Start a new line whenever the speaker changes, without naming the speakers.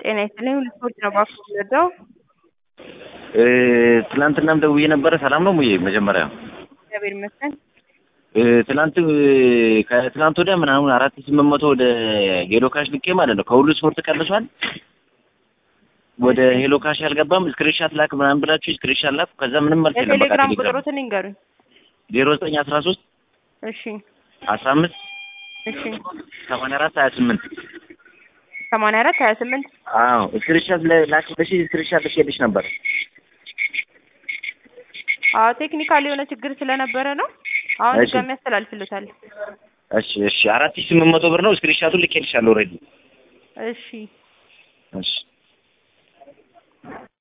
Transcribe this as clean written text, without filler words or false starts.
ጤና ይስጥልኝ ልስፖርት ነው ባክወደው
ትላንትናም ደውዬ ነበረ። ሰላም ነው ሙዬ? መጀመሪያ
እግዚአብሔር ይመስገን።
ከትላንት ወዲያ ምናምን 4800 ወደ ሄሎ ካሽ ልኬ ማለት ነው። ከሁሉ ስፖርት ቀንሷል። ወደ ሄሎ ካሽ አልገባም። ስክሪንሻት ላክ ምናምን ብላችሁ ስክሪንሻት ላክ። ከዛ ምንም መልስ የለም። በቃ
ቴሌግራም ቁጥሩን ይንገሩኝ።
0913
እሺ
15
እሺ
84 28
84 28
አዎ ስክሪንሻት ላክ ብለሽ ስክሪንሻት ልኬልሽ ነበር።
አዎ ቴክኒካሊ የሆነ ችግር ስለነበረ ነው። አሁን ድጋሚ ያስተላልፍልታል።
እሺ 4800 ብር ነው። ስክሪንሻቱን ልኬልሻለሁ ኦልሬዲ።
እሺ
እሺ